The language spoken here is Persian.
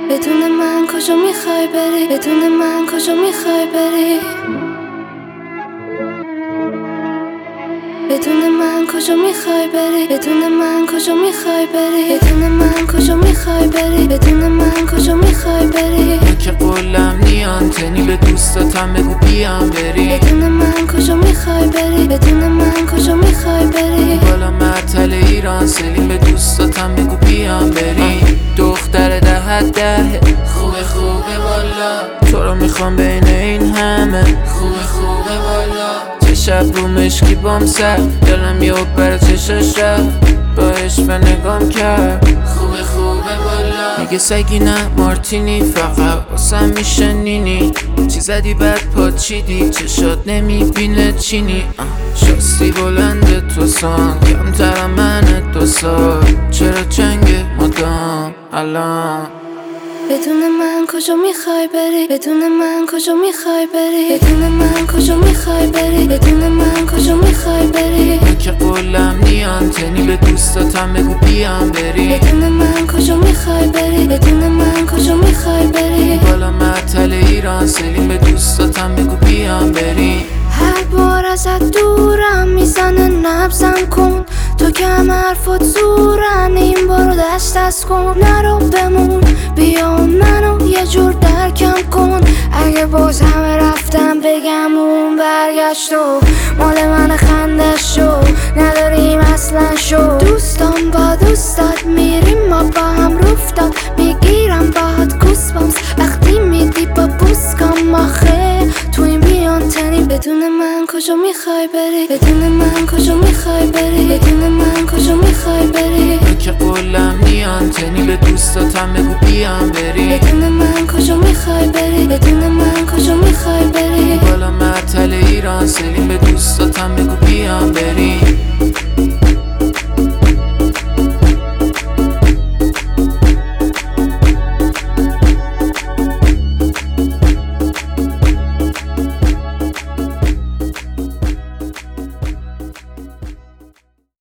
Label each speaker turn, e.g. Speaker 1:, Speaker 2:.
Speaker 1: بدون من کجا میخوای بری؟ بدون من کجا میخوای بری؟ بدون من کجا میخوای بری؟ بدون من کجا میخوای بری؟ بدون من کجا میخوای بری؟ بدون من کجا میخوای بری؟
Speaker 2: من که قولم نیان تنی به دوستاتم بگو بیام بری.
Speaker 1: بدون من کجا میخوای بری؟ بدون من کجا میخوای بری؟
Speaker 2: بالا معطل ایران سلیم به دوستاتم بگو بیام بری. دختر 10 خوبه خوبه والا، تو رو میخوام بین این همه. خوبه والا، چه شب رو مشکی بام سر دلم یه برای چشاش رفت، با عشق نگام کرد. خوبه والا، میگه سگی نه مارتینی، فقط واسم میشنینی. چی زدی بعد پا چیدی، چشات نمیبینه چینی. شاستی بلنده تو سان، کمترم من 2 سال. چرا جنگ مدام الان؟
Speaker 1: بدون من کجا میخوای بری؟ بدون من کجا میخوای بری؟ بدون من کجا میخوای بری؟ بدون من کجا میخوای بری؟
Speaker 2: من که قولم نیان تنی به دوستاتم بگو بیام بری.
Speaker 1: بدون من کجا میخوای بری؟ بدون من کجا میخوای بری؟
Speaker 2: بالا معطل ایران سلیم به دوستاتم بگو بیام بری.
Speaker 1: هر بار ازت دورم میزنه نبزم کن، تو کم حرفات زورن، این بارو دست کن. نرو بمون، بیا منو یه جور درکم کن. اگه باز همه رفتم بگم اون برگشت و مال من خندش شو، نداریم اصلا شو. دوستان با دوستات میریم ما با هم رفتاد، میگیرم باهات گوسبامس وقتی میدی با بوسکام. آخه تو این بیان تنی بدون من کجا میخوای بری؟ بدون من کجا میخوای بری؟ بدون من کجا میخوای بری؟